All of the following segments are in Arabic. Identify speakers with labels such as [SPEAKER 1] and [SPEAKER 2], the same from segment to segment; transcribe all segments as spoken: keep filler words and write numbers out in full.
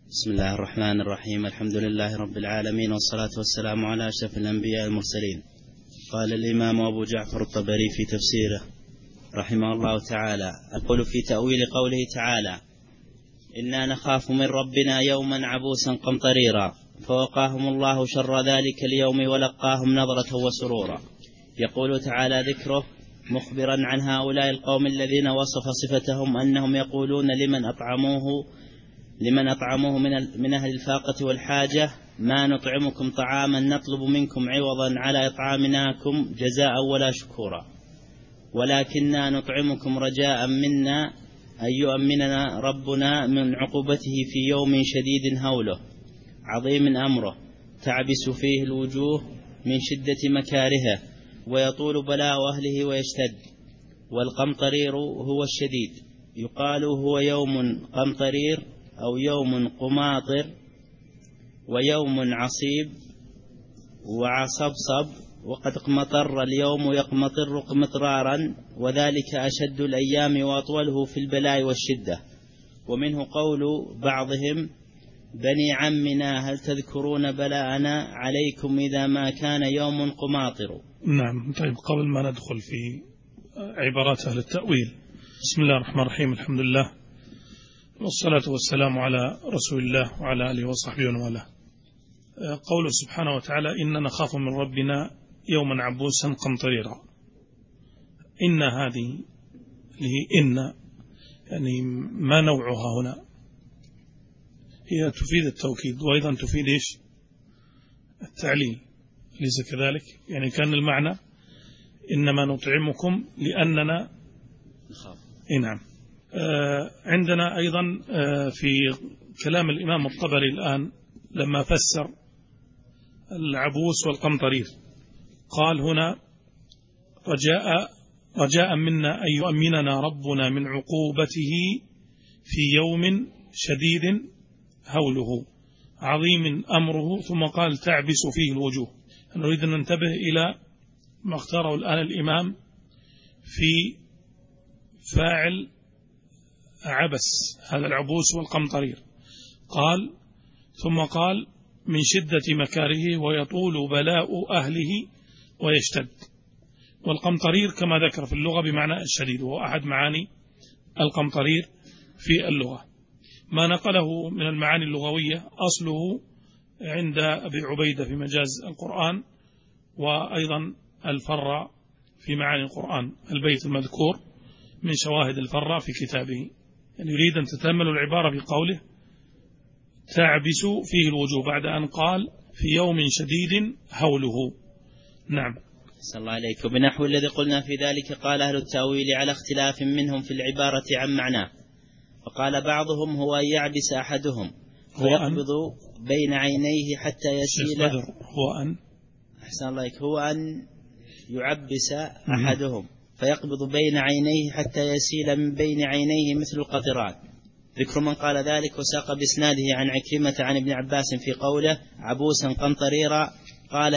[SPEAKER 1] بسم الله الرحمن الرحيم. الحمد لله رب العالمين، والصلاة والسلام على أشرف الأنبياء المرسلين. قال الإمام أبو جعفر الطبري في تفسيره رحمه الله تعالى: أقول في تأويل قوله تعالى: إنا نخاف من ربنا يوما عبوسا قمطريرا، فوقاهم الله شر ذلك اليوم ولقاهم نظرة وسرورا. يقول تعالى ذكره مخبرا عن هؤلاء القوم الذين وصف صفتهم أنهم يقولون لمن أطعموه لمن أطعموه من أهل الفاقة والحاجة: ما نطعمكم طعاما نطلب منكم عوضا على إطعامناكم جزاء ولا شكورا، ولكننا نطعمكم رجاء منا أن يؤمننا ربنا من عقوبته في يوم شديد هوله عظيم أمره تعبس فيه الوجوه من شدة مكارهه، ويطول بلاء أهله ويشتد. والقمطرير هو الشديد، يقال هو يوم قمطرير أو يوم قماطر ويوم عصيب وعصبصب، وقد قمطر اليوم يقمطر قمطرارا، وذلك أشد الأيام وأطوله في البلاء والشدة. ومنه قول بعضهم: بني عمنا هل تذكرون بلاءنا عليكم إذا ما كان يوم قماطر.
[SPEAKER 2] نعم. طيب، قبل ما ندخل في عبارات أهل التأويل، بسم الله الرحمن الرحيم. الحمد لله والصلاة والسلام على رسول الله وعلى آله وصحبه وله. قوله سبحانه وتعالى: إن نخاف من ربنا يوما عبوسا قمطريرا. إن هذه اللي إن يعني ما نوعها هنا؟ هي تفيد التوكيد وأيضا تفيد إيش؟ التعليل، ليس كذلك؟ يعني كان المعنى إنما نطعمكم لأننا نخاف. نعم. آه عندنا أيضا آه في كلام الإمام الطبري الآن لما فسر العبوس والقمطرير قال هنا: رجاء رجاء منا أن يؤمننا ربنا من عقوبته في يوم شديد هوله عظيم أمره، ثم قال: تعبس فيه الوجوه. نريد أن ننتبه إلى ما اختاره الآن الإمام في فاعل عبس، هذا العبوس والقمطرير. قال ثم قال: من شدة مكاره ويطول بلاء أهله ويشتد. والقمطرير كما ذكر في اللغة بمعنى الشديد، وهو أحد معاني القمطرير في اللغة. ما نقله من المعاني اللغوية أصله عند أبي عبيدة في مجاز القرآن، وأيضا الفرّ في معاني القرآن، البيت المذكور من شواهد الفرّ في كتابه. يعني يريد أن تتأملوا العبارة في قوله: تعبس فيه الوجوه، بعد أن قال: في يوم شديد هوله. نعم.
[SPEAKER 1] صلى الله عليك. وبنحو الذي قلنا في ذلك قال أهل التأويل على اختلاف منهم في العبارة عن معناه. فقال بعضهم: هو أن يعبس أحدهم فيقبض بين عينيه حتى يسيل.
[SPEAKER 2] هو أن
[SPEAKER 1] أحسن الله عليك. هو أن يعبس أحدهم فيقبض بين عينيه حتى يسيل من بين عينيه مثل القطران. ذكر من قال ذلك وساق بإسناده عن عكرمة عن ابن عباس في قوله: عبوسا قمطريرا، قال: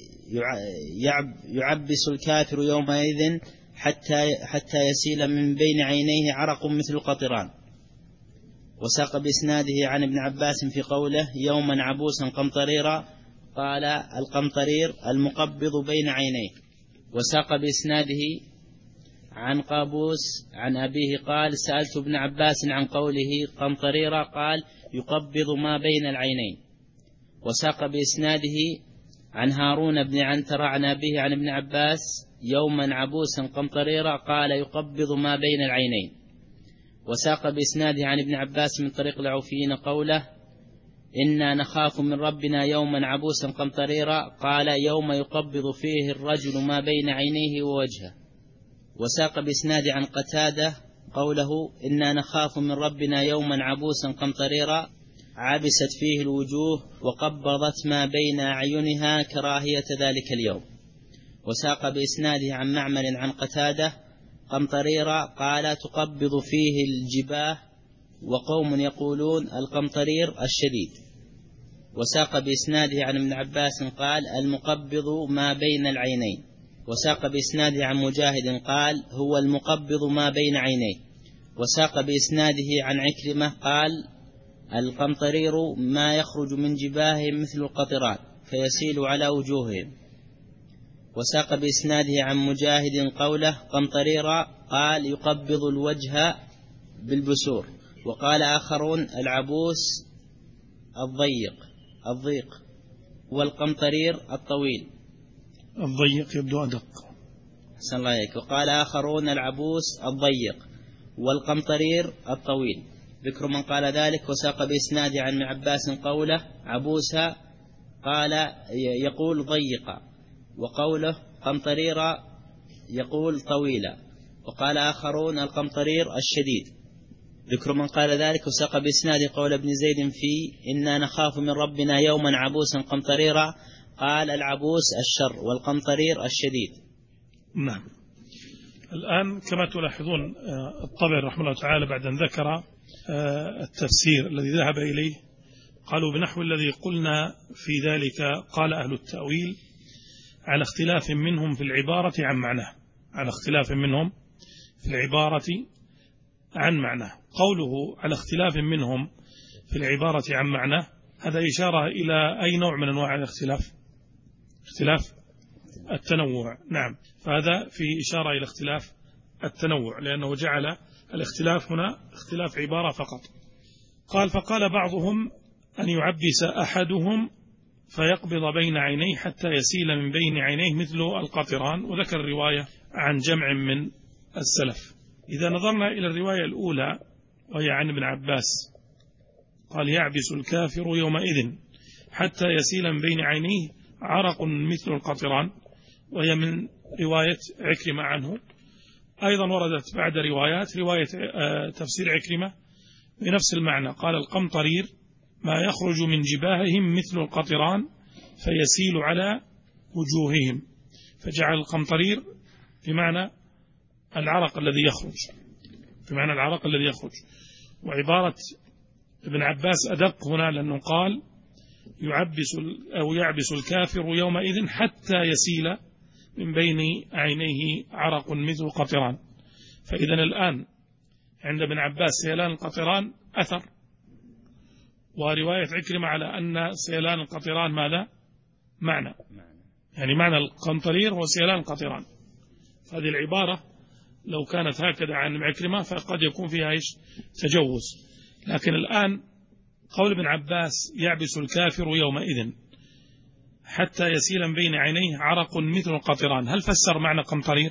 [SPEAKER 1] يعبس الكافر يومئذ حتى حتى يسيل من بين عينيه عرق مثل القطران. وساق بإسناده عن ابن عباس في قوله: يوما عبوسا قمطريرا، قال: القمطرير المقبض بين عينيه. وساق بإسناده عن قابوس عن أبيه قال: سألت ابن عباس عن قوله قمطريرا، قال: يقبض ما بين العينين. وساق بإسناده عن هارون بن عنتر عن أبيه عن ابن عباس: يوما عبوسا قمطريرا، قال: يقبض ما بين العينين. وساق بإسناده عن ابن عباس من طريق العوفيين قوله: إنا نخاف من ربنا يوما عبوسا قمطريرا، قال: يوم يقبض فيه الرجل ما بين عينيه ووجهه. وساق بإسناده عن قتادة قوله: إنا نخاف من ربنا يوما عبوسا قمطريرا، عبست فيه الوجوه وقبضت ما بين أعينها كراهية ذلك اليوم. وساق بإسناده عن معمر عن قتادة قمطريرا، قال: تقبض فيه الجباه، وقوم يقولون القمطرير الشديد. وساق بإسناده عن ابن عباس قال: المقبض ما بين العينين. وساق بإسناده عن مجاهد قال: هو المقبض ما بين عينيه. وساق بإسناده عن عكرمة قال: القمطرير ما يخرج من جباههم مثل القطران فيسيل على وجوههم. وساق بإسناده عن مجاهد قوله قمطريرا قال يقبض الوجه بالبسور. وقال آخرون العبوس الضيق الضيق والقمطرير الطويل
[SPEAKER 2] الضيق يبدو أدق.
[SPEAKER 1] حسن الله عليك. وقال آخرون العبوس الضيق والقمطرير الطويل. ذكر من قال ذلك. وساق بإسناده عن ابن عباس قوله عبوسا قال يقول ضيقا، وقوله قمطريرا يقول طويلا. وقال آخرون القمطرير الشديد. ذكر من قال ذلك. وساق بإسناده قول ابن زيد في إنا نخاف من ربنا يوما عبوسا قمطريرا قال العبوس الشر والقمطرير الشديد.
[SPEAKER 2] نعم. الآن كما تلاحظون الطبري رحمه الله تعالى بعد أن ذكر التفسير الذي ذهب إليه قالوا بنحو الذي قلنا في ذلك. قال أهل التأويل على اختلاف منهم في العبارة عن معناه، على اختلاف منهم في العبارة عن معناه. قوله على اختلاف منهم في العبارة عن معناه هذا إشارة إلى أي نوع من أنواع الاختلاف؟ اختلاف التنوع. نعم، فهذا في إشارة إلى اختلاف التنوع لأنه جعل الاختلاف هنا اختلاف عبارة فقط. قال فقال بعضهم أن يعبس أحدهم فيقبض بين عينيه حتى يسيل من بين عينيه مثل القطران. وذكر الرواية عن جمع من السلف. إذا نظرنا إلى الرواية الأولى وهي عن ابن عباس قال يعبس الكافر يومئذ حتى يسيل من بين عينيه عرق مثل القطران، وهي من رواية عكرمة عنه. أيضا وردت بعد روايات رواية تفسير عكرمة بنفس المعنى. قال القمطرير ما يخرج من جباههم مثل القطران فيسيل على وجوههم، فجعل القمطرير بمعنى العرق الذي يخرج، بمعنى العرق الذي يخرج. وعبارة ابن عباس أدق هنا لأنه قال يعبس أو يعبس الكافر يومئذ حتى يسيل من بين عينيه عرق مثل القطران. فإذا الآن عند ابن عباس سيلان القطران أثر، ورواية عكرمة على أن سيلان القطران ماذا؟ معنى، يعني معنى القمطرير هو سيلان القطران. هذه العبارة لو كانت هكذا عن عكرمة فقد يكون فيها إيش؟ تجوز. لكن الآن قول ابن عباس يعبس الكافر يومئذ حتى يسيل من بين عينيه عرق مثل القطران، هل فسر معنى قمطرير؟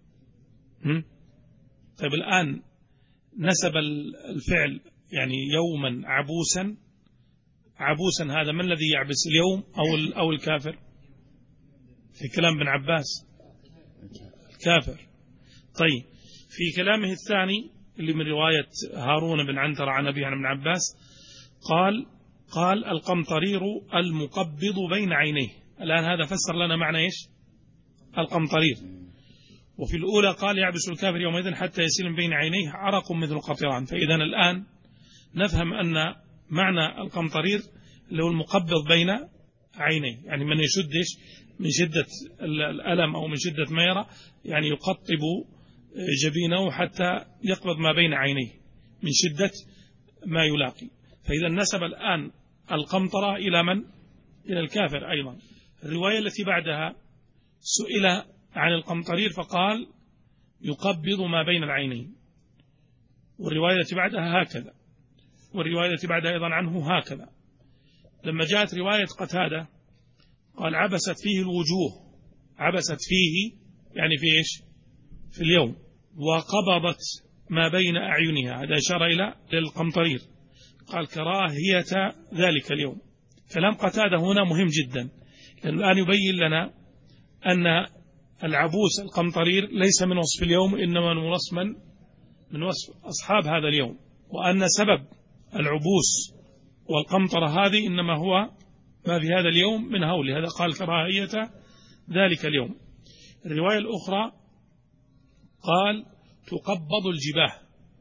[SPEAKER 2] طيب الآن نسب الفعل يعني يوما عبوسا، عبوسا هذا من الذي يعبس اليوم أو أو الكافر؟ في كلام ابن عباس الكافر. طيب في كلامه الثاني اللي من رواية هارون بن عنتر عن أبيه عن ابن عباس قال قال القمطرير المقبض بين عينيه. الآن هذا فسر لنا معنى إيش؟ القمطرير. وفي الأولى قال يعبس الكافر يومئذ حتى يسيل من بين عينيه عرق مثل القطران. فإذا الآن نفهم أن معنى القمطرير اللي هو المقبض بين عينيه، يعني من يشدش من شدة الألم أو من شدة ما يرى، يعني يقطب جبينه حتى يقبض ما بين عينيه من شدة ما يلاقي. فإذا نسب الآن القمطرة إلى من؟ إلى الكافر أيضا. الرواية التي بعدها سئل عن القمطرير فقال يقبض ما بين العينين، والرواية التي بعدها هكذا، والرواية التي بعدها أيضا عنه هكذا. لما جاءت رواية قتادة قال عبست فيه الوجوه، عبست فيه يعني في إيش؟ في اليوم، وقبضت ما بين أعينها، هذا إشارة إلى القمطرير. قال كراهية ذلك اليوم. كلام قتادة هنا مهم جدا، لأنه الآن يبين لنا أن العبوس القمطرير ليس من وصف اليوم، إنما من وصف من؟ من وصف أصحاب هذا اليوم، وأن سبب العبوس والقمطرة هذه إنما هو ما في هذا اليوم من هول. هذا قال كراهية ذلك اليوم. الرواية الأخرى قال تقبض الجباه،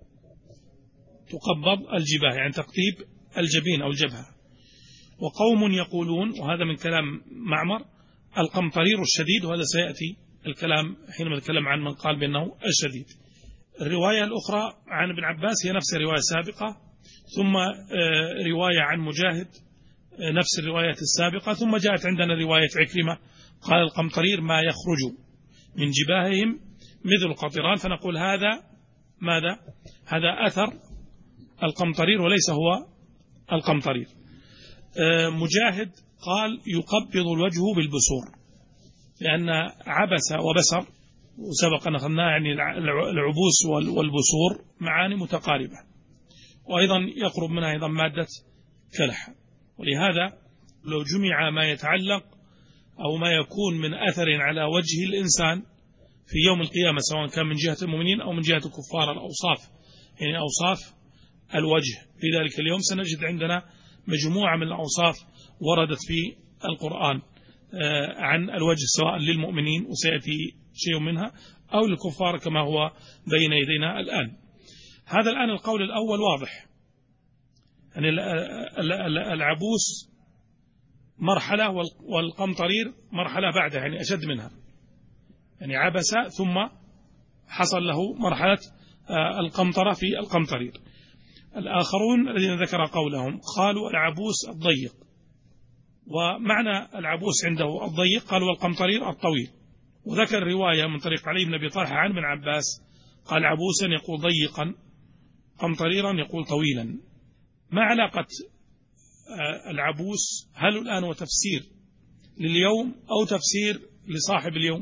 [SPEAKER 2] تقبض الجباه يعني تقطيب الجبين أو الجبهة. وقوم يقولون، وهذا من كلام معمر، القمطرير الشديد، وهذا سيأتي الكلام حينما نتكلم عن من قال بأنه الشديد. الرواية الأخرى عن ابن عباس هي نفس الرواية السابقة، ثم رواية عن مجاهد نفس الروايات السابقة، ثم جاءت عندنا رواية عكرمة قال القمطرير ما يخرج من جباههم مثل القطران، فنقول هذا ماذا؟ هذا أثر القمطرير وليس هو القمطرير. مجاهد قال يقبض الوجه بالبسور، لأن عبس وبسر وسبق أن أخذناه يعني العبوس والبسور معاني متقاربة، وأيضا يقرب منها أيضا مادة كلح. ولهذا لو جمع ما يتعلق أو ما يكون من أثر على وجه الإنسان في يوم القيامة سواء كان من جهة المؤمنين أو من جهة الكفار، الأوصاف يعني أوصاف الوجه في ذلك اليوم، سنجد عندنا مجموعة من الأوصاف وردت في القرآن عن الوجه سواء للمؤمنين وسيأتي شيء منها أو للكفار كما هو بين يدينا الآن. هذا الآن القول الأول واضح، يعني العبوس مرحلة والقمطرير مرحلة بعدها يعني أشد منها، يعني عبس ثم حصل له مرحلة القمطرة في القمطرير. الآخرون الذين ذكر قولهم قالوا العبوس الضيق، ومعنى العبوس عنده الضيق قالوا والقمطرير الطويل، وذكر رواية من طريق علي بن أبي طلحة عن ابن عباس قال عبوسا يقول ضيقا، قمطريرا يقول طويلا. ما علاقة العبوس؟ هل الآن هو تفسير لليوم أو تفسير لصاحب اليوم؟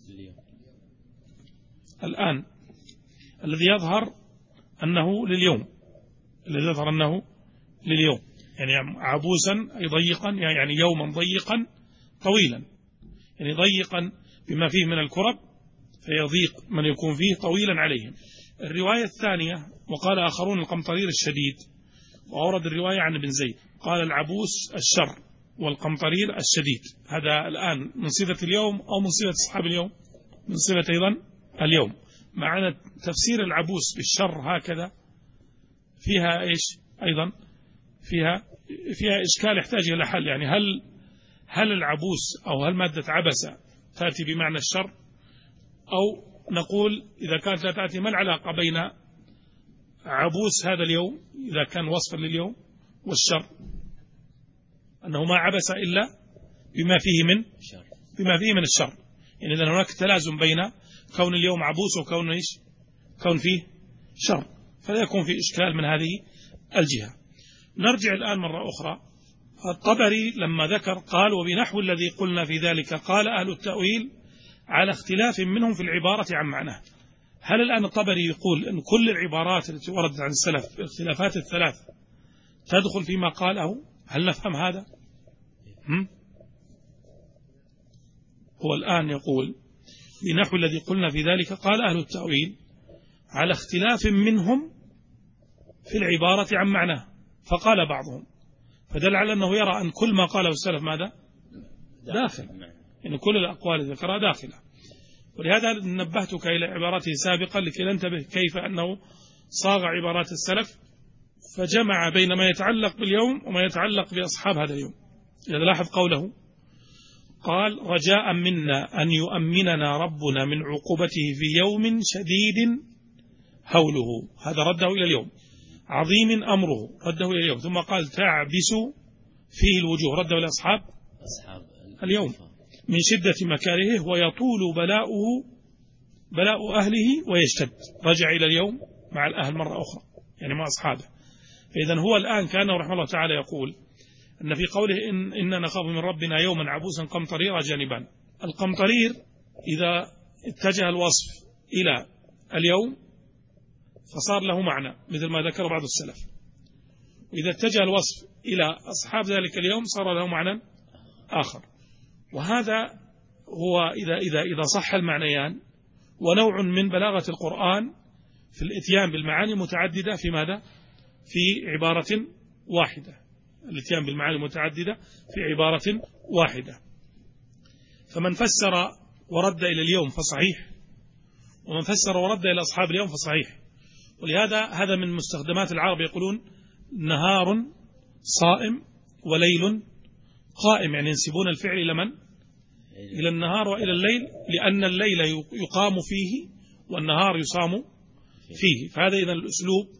[SPEAKER 2] الآن الذي يظهر أنه لليوم، الذي يظهر أنه لليوم، يعني عبوسا أي ضيقا، يعني يوما ضيقا طويلا، يعني ضيقا بما فيه من الكرب فيضيق من يكون فيه طويلا عليهم. الرواية الثانية وقال آخرون القمطرير الشديد، وأورد الرواية عن ابن زيد قال العبوس الشر والقمطرير الشديد. هذا الآن من صفة اليوم أو من صفة أصحاب اليوم؟ من صفة أيضا اليوم. معنى تفسير العبوس بالشر هكذا فيها إيش أيضا؟ فيها فيها إشكال يحتاج إلى حل. يعني هل هل العبوس أو هل مادة عبس تأتي بمعنى الشر، أو نقول إذا كانت لا تأتي ما العلاقة بين عبوس هذا اليوم إذا كان وصفا لليوم والشر؟ أنه ما عبس إلا بما فيه من بما فيه من الشر، يعني إذا هناك تلازم بين كون اليوم عبوس وكون إيش؟ كون فيه شر، فلا يكون في إشكال من هذه الجهة. نرجع الآن مرة أخرى. الطبري لما ذكر قال وبنحو الذي قلنا في ذلك قال أهل التأويل على اختلاف منهم في العبارة عن معناه. هل الآن الطبري يقول أن كل العبارات التي وردت عن السلف الاختلافات الثلاث تدخل فيما قاله؟ هل نفهم هذا؟ هم؟ هو الآن يقول بنحو الذي قلنا في ذلك قال أهل التأويل على اختلاف منهم في العبارة عن معناه، فقال بعضهم، فدل على أنه يرى أن كل ما قاله السلف ماذا؟ داخل، يعني كل الأقوال ذكرها داخلة. ولهذا نبهتك إلى عبارته سابقا لكي ننتبه كيف أنه صاغ عبارات السلف فجمع بين ما يتعلق باليوم وما يتعلق بأصحاب هذا اليوم. إذا لاحظ قوله قال رجاء منا أن يؤمننا ربنا من عقوبته في يوم شديد هوله، هذا رده إلى اليوم، عظيم أمره رده إلى اليوم، ثم قال تعبس فيه الوجوه رده إلى أصحاب اليوم من شدة مكاره ويطول بلاؤه بلاء أهله ويشتد، رجع إلى اليوم مع الأهل مرة أخرى يعني مع أصحابه. فإذن هو الآن كان رحمه الله تعالى يقول أن في قوله إن إننا نخاف من ربنا يوما عبوسا قمطريرا جانبان. القمطرير إذا اتجه الوصف إلى اليوم فصار له معنى مثل ما ذكر بعض السلف، وإذا اتجه الوصف إلى أصحاب ذلك اليوم صار له معنى آخر. وهذا هو إذا إذا إذا صح المعنيان، ونوع من بلاغة القرآن في الاتيان بالمعاني متعددة في ماذا؟ في عبارة واحدة، الاتيان بالمعاني المتعددة في عبارة واحدة. فمن فسر ورد إلى اليوم فصحيح، ومن فسر ورد إلى أصحاب اليوم فصحيح. ولهذا هذا من مستخدمات العرب، يقولون نهار صائم وليل قائم، يعني ينسبون الفعل إلى من؟ إلى النهار وإلى الليل، لأن الليل يقام فيه والنهار يصام فيه. فهذا إذن الأسلوب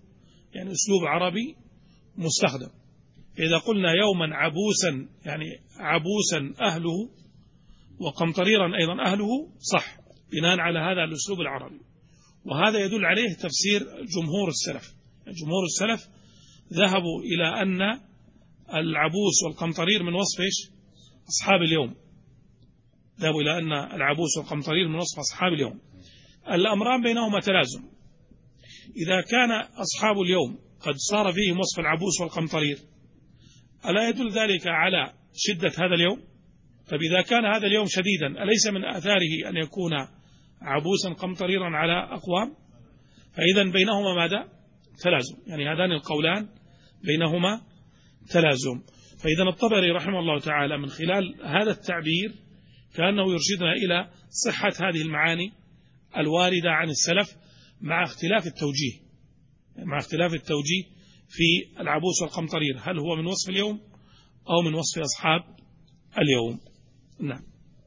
[SPEAKER 2] يعني أسلوب عربي مستخدم. إذا قلنا يوما عبوسا يعني عبوسا أهله وقمطريرا أيضا أهله صح بناء على هذا الأسلوب العربي. وهذا يدل عليه تفسير جمهور السلف. جمهور السلف ذهبوا إلى أن العبوس والقمطرير من وصف إيش؟ أصحاب اليوم. ذهبوا إلى أن العبوس والقمطرير من وصف أصحاب اليوم. الأمران بينهما تلازم. إذا كان أصحاب اليوم قد صار فيهم وصف العبوس والقمطرير ألا يدل ذلك على شدة هذا اليوم؟ طيب إذا كان هذا اليوم شديدا أليس من آثاره أن يكون عبوسا قمطريرا على أقوام؟ فإذا بينهما ماذا؟ تلازم. يعني هذان القولان بينهما تلازم. فإذا الطبري رحمه الله تعالى من خلال هذا التعبير كأنه يرشدنا إلى صحة هذه المعاني الواردة عن السلف مع اختلاف التوجيه مع اختلاف التوجيه في العبوس والقمطرير، هل هو من وصف اليوم أو من وصف أصحاب اليوم؟ نعم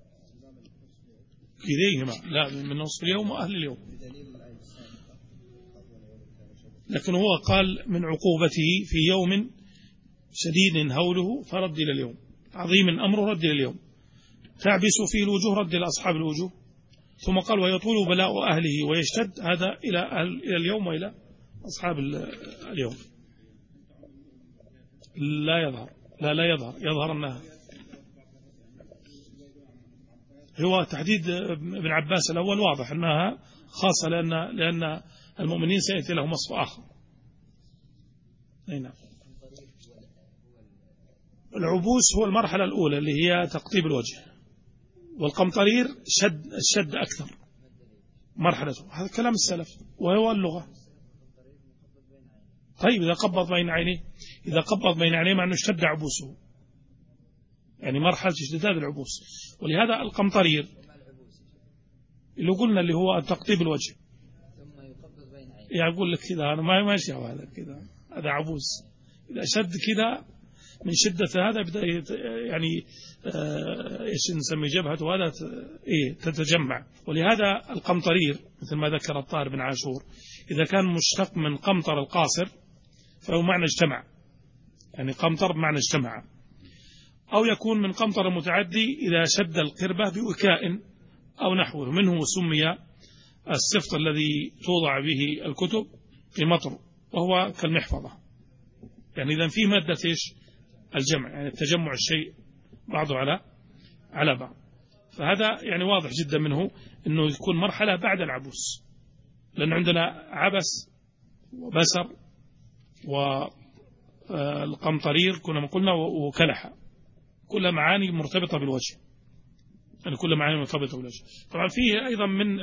[SPEAKER 2] كليهما، لا من وصف اليوم وأهل اليوم. لكن هو قال من عقوبته في يوم شديد هوله فرد إلى اليوم، عظيم أمره رد إلى اليوم، تعبس فيه الوجوه رد إلى أصحاب الوجوه. ثم قال ويطول بلاء أهله ويشتد، هذا إلى أهل إلى اليوم وإلى أصحاب اليوم. لا يظهر لا لا يظهر يظهر أنها هو تحديد ابن عباس الأول واضح أنها خاصة لأن لأن المؤمنين سيأتي لهم وصف آخر. نعم. العبوس هو المرحلة الأولى اللي هي تقطيب الوجه، والقمطرير شد الشد أكثر مرحلته، هذا كلام السلف وهو اللغة. طيب إذا قبض بين عينيه إذا قبض بين عينيه مع أنه اشتد عبوسه، يعني مرحلة اشتداد العبوس. ولهذا القمطرير اللي قلنا اللي هو تقطيب الوجه يعني أقول لك كذا أنا ما ماشي هذا كذا هذا عبوس. إذا شد كذا من شدة هذا بدأ يعني ايش نسمي جبهته هذا ايه تتجمع. ولهذا القمطرير مثل ما ذكر الطاهر بن عاشور إذا كان مشتق من قمطر القاصر فهو معنى اجتمع، يعني قمطر بمعنى اجتمع. أو يكون من قمطر المتعدي إذا شد القربة بوكاء أو نحوه، منه سمي السفط الذي توضع به الكتب قمطر وهو كالمحفظة. يعني إذا فيه مادة إيش؟ الجمع، يعني التجمع الشيء بعضه على على بعض. فهذا يعني واضح جدا منه أنه يكون مرحلة بعد العبوس، لأن عندنا عبس وبسر والقمطرير كنا قلنا وكلحة، كل معاني مرتبطة بالوجه، يعني كل معاني مرتبطة بالوجه. طبعا فيه أيضا من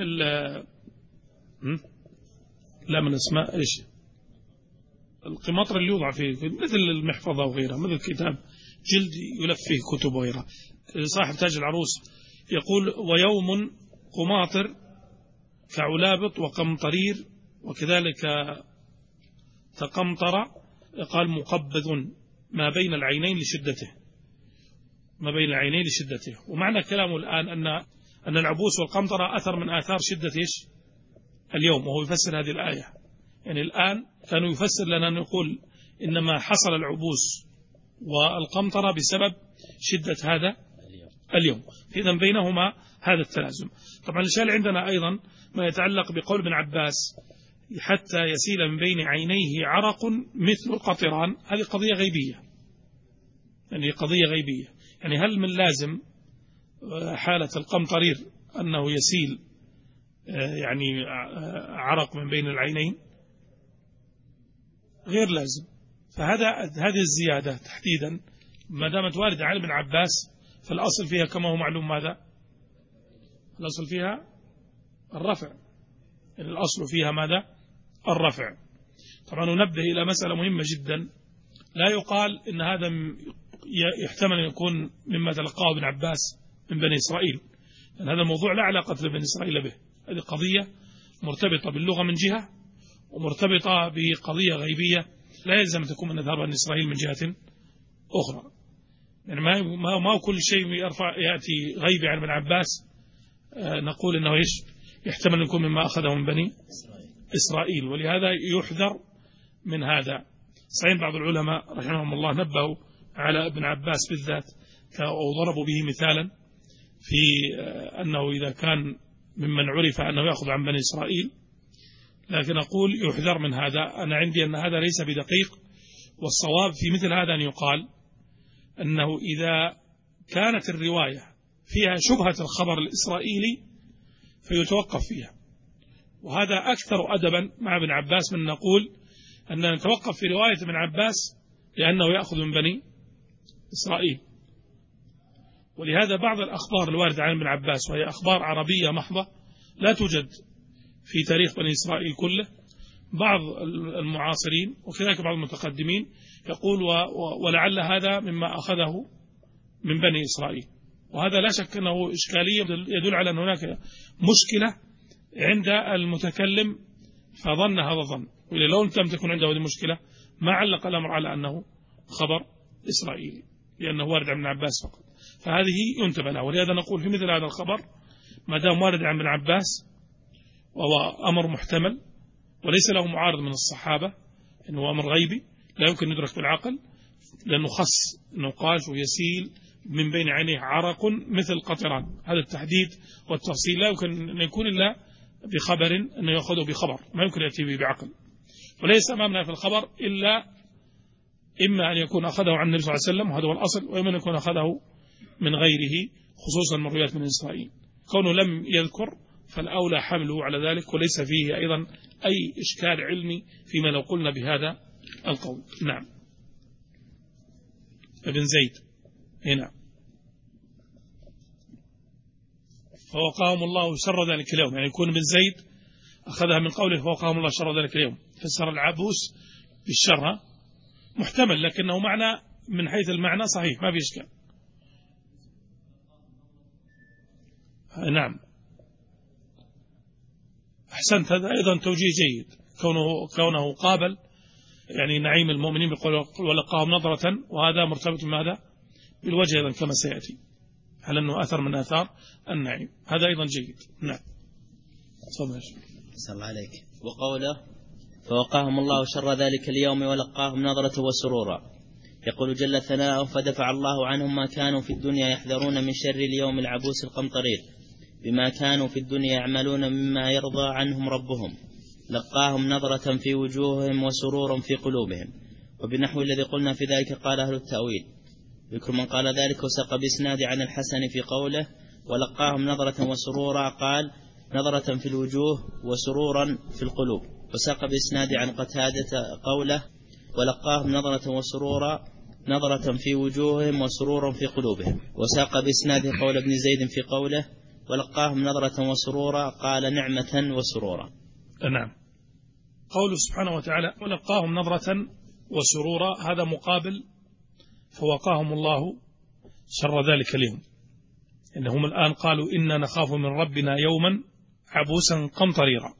[SPEAKER 2] لا من اسماء إيش القماطر اللي يوضع فيه مثل المحفظة وغيرها، مثل كتاب جلد يلف فيه كتب وغيرها. صاحب تاج العروس يقول ويوم قماطر كعلابط وقمطرير وكذلك تقمطر، قال مقبض ما بين العينين لشدته ما بين العينين لشدته. ومعنى كلامه الآن أن أن العبوس والقمطرة أثر من آثار شدة إيش اليوم، وهو يفسر هذه الآية. يعني الآن كانوا يفسر لنا نقول إنما حصل العبوس والقمطرة بسبب شدة هذا اليوم، إذن بينهما هذا التلازم. طبعا الشيء عندنا أيضا ما يتعلق بقول ابن عباس حتى يسيل من بين عينيه عرق مثل القطران، هذه قضية غيبية، يعني قضية غيبية. يعني هل من لازم حالة القمطرير أنه يسيل يعني عرق من بين العينين؟ غير لازم. فهذا هذه الزيادة تحديدا ما دامت واردة عن ابن عباس فالأصل فيها كما هو معلوم ماذا؟ الأصل فيها الرفع، يعني الأصل فيها ماذا؟ الرفع. طبعا ننبه إلى مسألة مهمة جدا، لا يقال إن هذا يحتمل أن يكون مما تلقاه ابن عباس من بني إسرائيل، لأن هذا الموضوع لا علاقة لبني إسرائيل به، هذه قضية مرتبطة باللغة من جهة ومرتبطة بقضية غيبية لا يلزم تكون من أذهاب بني إسرائيل من جهة أخرى. يعني ما ما ما كل شيء يرفع يأتي غيبي عن ابن عباس آه نقول إنه إيش يحتمل أن يكون مما أخذه من بني إسرائيل. ولهذا يحذر من هذا. صحيح بعض العلماء رحمهم الله نبهوا على ابن عباس بالذات وضربوا به مثالا في أنه إذا كان ممن عرف أنه يأخذ عن بني إسرائيل، لكن أقول يحذر من هذا. أنا عندي أن هذا ليس بدقيق، والصواب في مثل هذا أن يقال أنه إذا كانت الرواية فيها شبهة الخبر الإسرائيلي فيتوقف فيها، وهذا أكثر أدبا مع ابن عباس من نقول أن نتوقف في رواية ابن عباس لأنه يأخذ من بني إسرائيل. ولهذا بعض الأخبار الواردة عن ابن عباس وهي أخبار عربية محضة لا توجد في تاريخ بني إسرائيل كله، بعض المعاصرين وكذلك بعض المتقدمين يقول ولعل هذا مما أخذه من بني إسرائيل، وهذا لا شك أنه إشكالية يدل على أن هناك مشكلة عند المتكلم فظن هذا الظن، وإذا لو لم تكن عنده هذه المشكلة ما علق الأمر على أنه خبر إسرائيلي لأنه وارد عن ابن عباس فقط، فهذه ينتبه لها. ولهذا نقول في مثل هذا الخبر ما دام وارد عن ابن عباس وهو أمر محتمل وليس له معارض من الصحابة إنه أمر غيبي لا يمكن ندرك بالعقل، لأنه خص أنه قال ويسيل من بين عينيه عرق مثل قطران، هذا التحديد والتفصيل لا يمكن أن يكون إلا بخبر أنه يأخذه بخبر، ما يمكن يأتي به بعقل. وليس أمامنا في الخبر إلا إما أن يكون أخذه عن النبي صلى الله عليه وسلم وهذا هو الأصل، وإما أن يكون أخذه من غيره خصوصا من روايات من إسرائيل. كونه لم يذكر فالأولى حمله على ذلك، وليس فيه أيضا أي إشكال علمي فيما لو قلنا بهذا القول. نعم. ابن زيد هنا فوقاهم الله شر ذلك اليوم، يعني يكون ابن زيد أخذها من قوله فوقاهم الله شر ذلك اليوم، فسر العبوس بالشر محتمل، لكنه معنى من حيث المعنى صحيح ما في إشكال. نعم أحسنت، هذا أيضا توجيه جيد، كونه, كونه قابل يعني نعيم المؤمنين بقول ولقاهم نظرة، وهذا مرتبط بماذا؟ بالوجه أيضا كما سيأتي، هل أنه أثر من آثار النعيم، هذا أيضا جيد. نعم صلى
[SPEAKER 1] الله عليك. وقوله فوقاهم الله شر ذلك اليوم ولقاهم نظرة وسرورا، يقول جل ثناؤه فدفع الله عنهم ما كانوا في الدنيا يحذرون من شر اليوم العبوس القمطرير بما كانوا في الدنيا يعملون مما يرضى عنهم ربهم، لقاهم نظرة في وجوههم وسرورا في قلوبهم. وبنحو الذي قلنا في ذلك قال أهل التأويل، ذكر من قال ذلك وساق بإسناد عن الحسن في قوله ولقاهم نظرة وسرورا قال نظرة في الوجوه وسرورا في القلوب، وساق بإسناد عن قتادة قوله ولقاهم نظرة وسرورا نظرة في وجوههم وسرورا في قلوبهم، وساق بإسناد قول ابن زيد في قوله ولقاهم نظرة وسرورا قال نعمة وسرورا.
[SPEAKER 2] نعم. قوله سبحانه وتعالى ولقاهم نظرة وسرورا هذا مقابل فوقاهم الله شر ذلك اليوم، إنهم الآن قالوا إنا نخاف من ربنا يوما عبوسا قمطريرا،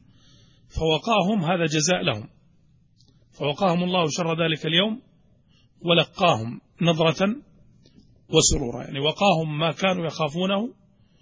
[SPEAKER 2] فوقاهم هذا جزاء لهم، فوقاهم الله شر ذلك اليوم ولقاهم نظرة وسرورا، يعني وقاهم ما كانوا يخافونه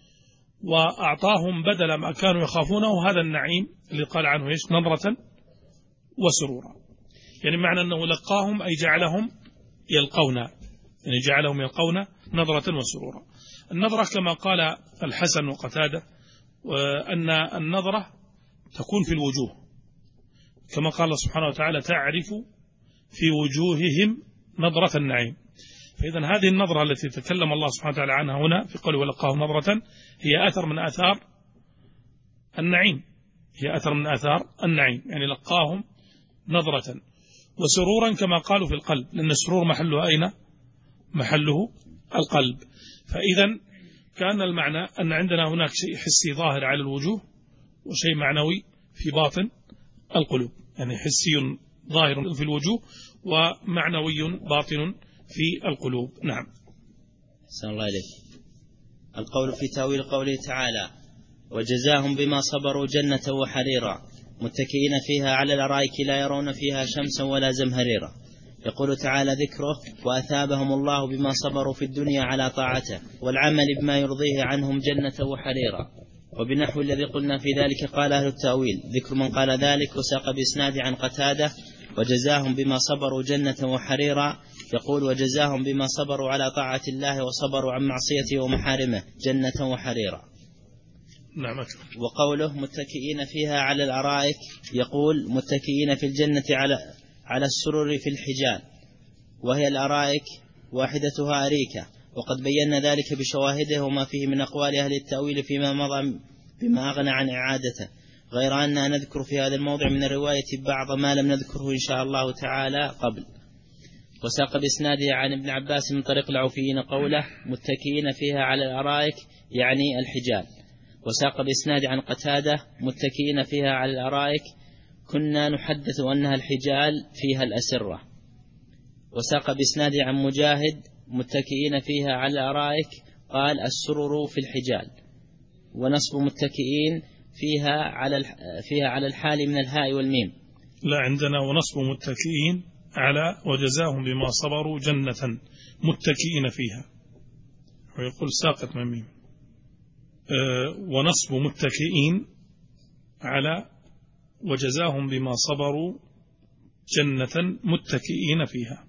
[SPEAKER 2] وأعطاهم بدل ما كانوا يخافونه هذا النعيم اللي قال عنه إيش نظرة وسرورا، يعني معنى أنه لقاهم أي جعلهم يلقون، يعني جعلهم يلقون نظرة وسرورا. النظرة كما قال الحسن وقتادة أن النظرة تكون في الوجوه، كما قال الله سبحانه وتعالى تعرف في وجوههم نظرة النعيم، فإذا هذه النظرة التي تكلم الله سبحانه وتعالى عنها هنا في قوله ولقاهم نظرة هي أثر من آثار النعيم، هي أثر من آثار النعيم، يعني لقاهم نظرة وسرورا كما قالوا في القلب، لأن السرور محله أين؟ محله القلب. فإذا كان المعنى أن عندنا هناك شيء حسي ظاهر على الوجوه وشيء معنوي في باطن القلوب، يعني حسي ظاهر في الوجوه ومعنوي باطن في القلوب. نعم.
[SPEAKER 1] أحسن الله إليك. القول في تأويل قوله تعالى وجزاهم بما صبروا جنة وحريرا متكئين فيها على الأرائك لا يرون فيها شمسا ولا زمهريرا، يقول تعالى ذكره وأثابهم الله بما صبروا في الدنيا على طاعته والعمل بما يرضيه عنهم جنة وحريرا. وبنحو الذي قلنا في ذلك قال أهل التأويل، ذكر من قال ذلك وساق بإسناد عن قتادة وجزاهم بما صبروا جنة وحريرا، يقول وجزاهم بما صبروا على طاعة الله وصبروا عن معصيته ومحارمه جنة وحريرا.
[SPEAKER 2] نعم.
[SPEAKER 1] وقوله متكئين فيها على الأرائك، يقول متكئين في الجنة على على السرر في الحجال، وهي الأرائك واحدتها أريكة، وقد بينا ذلك بشواهده وما فيه من أقوال أهل التأويل فيما مضى بما أغنى عن إعادته، غير أننا نذكر في هذا الموضع من الرواية بعض ما لم نذكره إن شاء الله تعالى قبل. وساق بإسناده عن ابن عباس من طريق العوفيين قوله متكئين فيها على الأرائك يعني الحجال. وساق بإسناد عن قتادة متكئين فيها على الأرائك كنا نحدث أنها الحجال فيها الأسرة. وساق بإسناد عن مجاهد متكئين فيها على الأرائك قال السرر في الحجال، ونصب متكئين فيها على فيها على الحال من الهاء والميم.
[SPEAKER 2] لا، عندنا ونصب متكئين على وجزاهم بما صبروا جنة متكئين فيها، ويقول ساقط من ميم. أه ونصب متكئين على وجزاهم بما صبروا جنة متكئين فيها.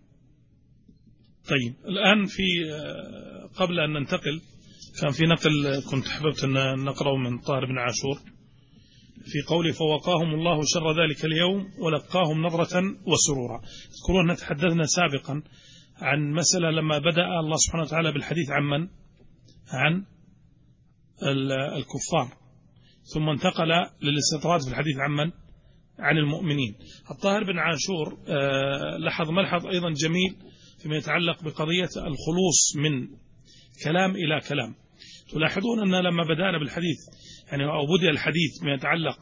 [SPEAKER 2] طيب الآن في قبل أن ننتقل كان في نقل كنت حببت أن نقرأه من طاهر بن عاشور في قوله فوقاهم الله شر ذلك اليوم ولقاهم نظرة وسرورا. تذكرون أن تحدثنا سابقا عن مسألة لما بدأ الله سبحانه وتعالى بالحديث عن من؟ عن الكفار، ثم انتقل للاستطراد في الحديث عن من؟ عن المؤمنين. الطاهر بن عاشور لاحظ ملحظ أيضا جميل فيما يتعلق بقضية الخلوص من كلام إلى كلام. تلاحظون أن لما بدأنا بالحديث يعني أو بدأ الحديث ما يتعلق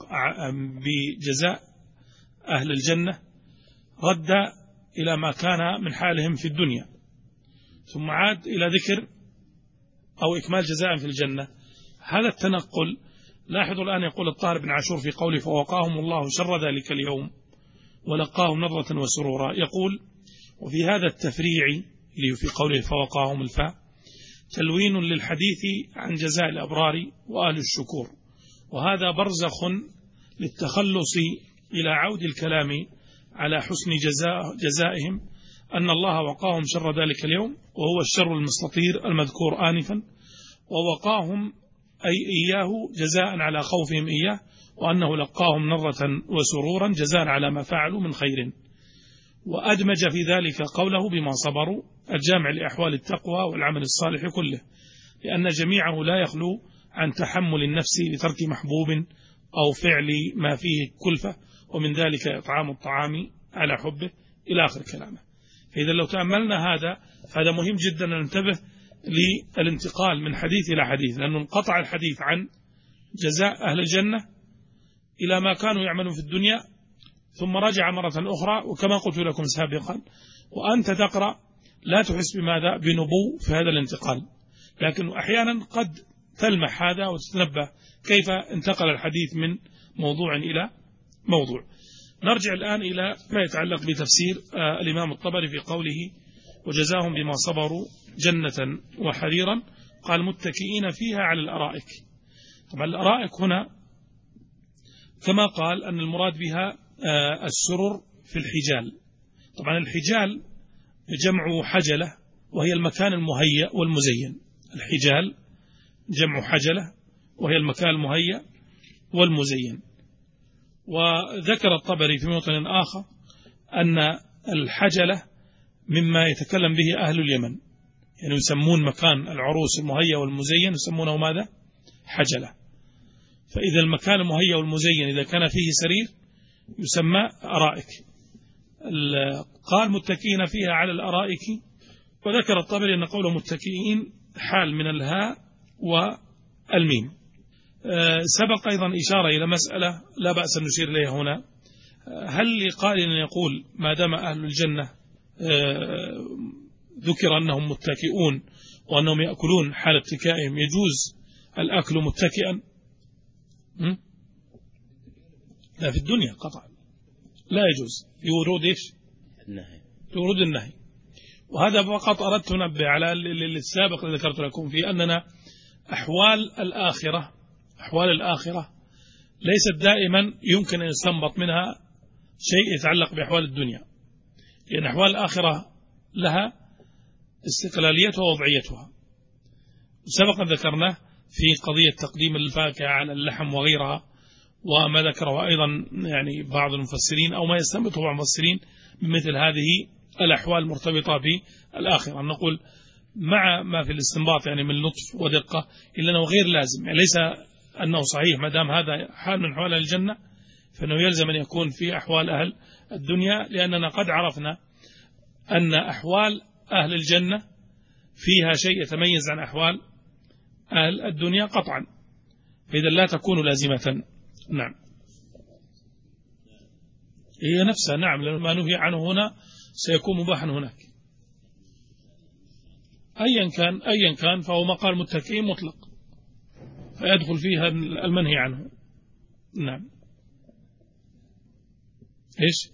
[SPEAKER 2] بجزاء أهل الجنة رد إلى ما كان من حالهم في الدنيا، ثم عاد إلى ذكر أو إكمال جزاء في الجنة. هذا التنقل لاحظوا الآن يقول الطاهر بن عاشور في قوله فوقاهم الله شر ذلك اليوم ولقاهم نظرة وسرورا، يقول وفي هذا التفريع اللي في قوله فوقاهم الفاء تلوين للحديث عن جزاء الأبرار وآل الشكور، وهذا برزخ للتخلص إلى عود الكلام على حسن جزاء جزائهم أن الله وقاهم شر ذلك اليوم وهو الشر المستطير المذكور آنفا، ووقاهم أي إياه جزاء على خوفهم إياه، وأنه لقاهم نظرة وسرورا جزاء على ما فعلوا من خير. وأدمج في ذلك قوله بما صبروا الجامع لأحوال التقوى والعمل الصالح كله، لأن جميعه لا يخلو عن تحمل النفس لترك محبوب أو فعل ما فيه كلفة، ومن ذلك إطعام الطعام على حبه إلى آخر كلامه. فإذا لو تأملنا هذا فهذا مهم جدا أن ننتبه للانتقال من حديث إلى حديث، لأنه انقطع الحديث عن جزاء أهل الجنة إلى ما كانوا يعملون في الدنيا، ثم رجع مرة أخرى. وكما قلت لكم سابقا وأنت تقرأ لا تحس بماذا بنبو في هذا الانتقال، لكن أحيانا قد تلمح هذا وتتنبه كيف انتقل الحديث من موضوع إلى موضوع. نرجع الآن إلى ما يتعلق بتفسير آه الإمام الطبري في قوله وجزاهم بما صبروا جنة وحريرا، قال متكئين فيها على الأرائك. طبعا الأرائك هنا كما قال أن المراد بها آه السرر في الحجال. طبعا الحجال جمع حجلة وهي المكان المهيأ والمزين. الحجال جمع حجلة وهي المكان المهيأ والمزين. وذكر الطبري في موطن آخر أن الحجلة مما يتكلم به أهل اليمن، يعني يسمون مكان العروس المهيأ والمزين يسمونه ماذا؟ حجلة. فإذا المكان المهيأ والمزين إذا كان فيه سرير يسمى أرائك. قال متكئين فيها على الأرائك، وذكر الطبري أن قوله متكئين حال من الهاء والميم. سبق أيضا إشارة إلى مسألة لا بأس أن نشير إليها هنا. هل لقائل أن يقول ما دام أهل الجنة ذكر أنهم متكئون وأنهم يأكلون حال اتكائهم يجوز الأكل متكئا؟ لا، في الدنيا قطعا لا يجوز لورود إيش؟
[SPEAKER 1] النهي،
[SPEAKER 2] لورود النهي. وهذا فقط أردت أنبه على السابق الذي ذكرت لكم في أننا أحوال الآخرة أحوال الآخرة ليست دائما يمكن أن يستنبط منها شيء يتعلق بأحوال الدنيا، لأن أحوال الآخرة لها استقلاليتها ووضعيتها، سبق ذكرنا في قضية تقديم الفاكهة على اللحم وغيرها، وما ذكره أيضا يعني بعض المفسرين أو ما يستنبطه بعض المفسرين بمثل هذه الأحوال المرتبطة بالآخرة. نقول مع ما في الاستنباط يعني من لطف ودقة، إلا أنه غير لازم، يعني ليس أنه صحيح ما دام هذا حال من أحوال الجنة فإنه يلزم أن يكون في أحوال أهل الدنيا، لأننا قد عرفنا أن أحوال أهل الجنة فيها شيء يتميز عن أحوال أهل الدنيا قطعا، فإذا لا تكون لازمة. نعم، هي نفسها. نعم، لأن ما نهي عنه هنا سيكون مباحا هناك، أيا كان أيا كان فهو مقال متكئ مطلق، فيدخل فيها المنهي عنه. نعم. إيش؟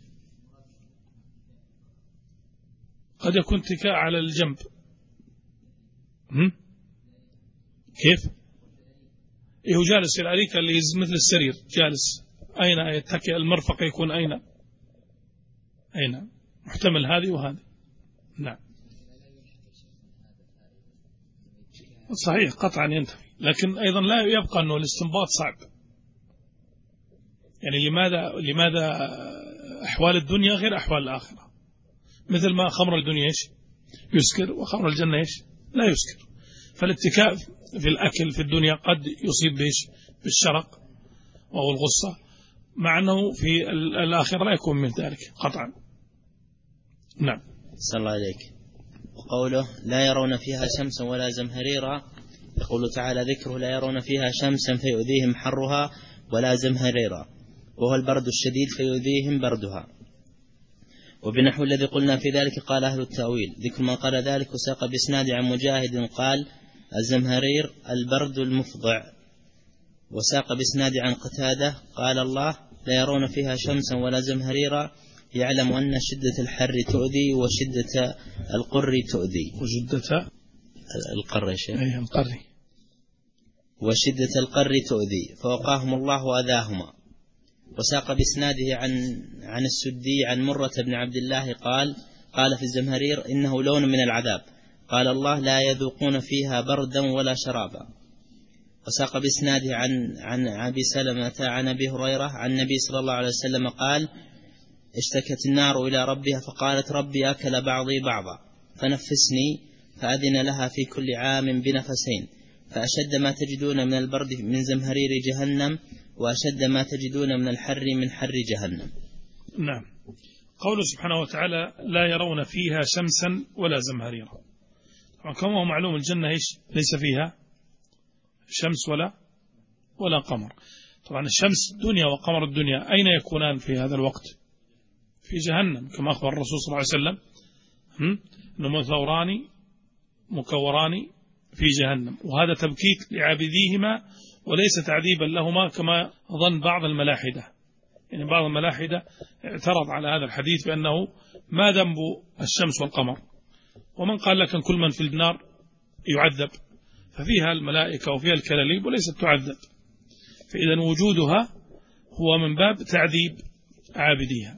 [SPEAKER 2] قد يكون اتكاء على الجنب. هم؟ كيف؟ إيه، جالس في الأريكة اللي مثل السرير جالس. أين يتكئ؟ المرفق يكون أين؟ أين؟ محتمل هذه وهذه. نعم، صحيح قطعا ينتهي، لكن أيضا لا يبقى أنه الاستنباط صعب. يعني لماذا لماذا أحوال الدنيا غير أحوال الآخرة؟ مثل ما خمر الدنيا إيش يسكر، وخمر الجنة إيش لا يسكر. فالاتكاء في الأكل في الدنيا قد يصيب بإيش بالشرق أو الغصة، مع أنه في الآخرة لا يكون من ذلك قطعا. نعم.
[SPEAKER 1] صلى الله عليك. وقوله لا يرون فيها شمسا ولا زمهريرا، يقول تعالى ذكره لا يرون فيها شمسا فيؤذيهم حرها ولا زمهريرا، وهو البرد الشديد فيؤذيهم بردها. وبنحو الذي قلنا في ذلك قال أهل التأويل. ذكر من قال ذلك وساق بإسناد عن مجاهد قال الزمهرير البرد المفضع، وساق بإسناد عن قتادة قال الله لا يرون فيها شمسا ولا زمهريرا يعلم أن شدة الحر تؤذي وشدة القر تؤذي.
[SPEAKER 2] وشدة
[SPEAKER 1] القر يا شيخ.
[SPEAKER 2] أي القر.
[SPEAKER 1] وشدة القر تؤذي فوقاهم الله وأذاهما. وساق بإسناده عن عن السدي عن مرة بن عبد الله قال قال في الزمهرير إنه لون من العذاب، قال الله لا يذوقون فيها بردا ولا شرابا. وساق بإسناده عن عن أبي سلمة عن أبي هريرة عن النبي صلى الله عليه وسلم قال اشتكت النار إلى ربها فقالت ربي أكل بعضي بعضا فنفسني، فأذن لها في كل عام بنفسين، فأشد ما تجدون من البرد من زمهرير جهنم وأشد ما تجدون من الحر من حر جهنم.
[SPEAKER 2] نعم. قوله سبحانه وتعالى لا يرون فيها شمسا ولا زمهريرا، كما هو معلوم الجنة إيش ليس فيها شمس ولا ولا قمر. طبعا الشمس الدنيا وقمر الدنيا أين يكونان في هذا الوقت؟ في جهنم، كما أخبر الرسول صلى الله عليه وسلم أنهم ثوران مكوران في جهنم، وهذا تبكيت لعابديهما وليس تعذيبا لهما كما ظن بعض الملاحدة. يعني بعض الملاحدة اعترض على هذا الحديث بأنه ما ذنب الشمس والقمر، ومن قال لك أن كل من في النار يعذب، ففيها الملائكة وفيها الكلاليب وليست تعذب، فإذا وجودها هو من باب تعذيب عابديها.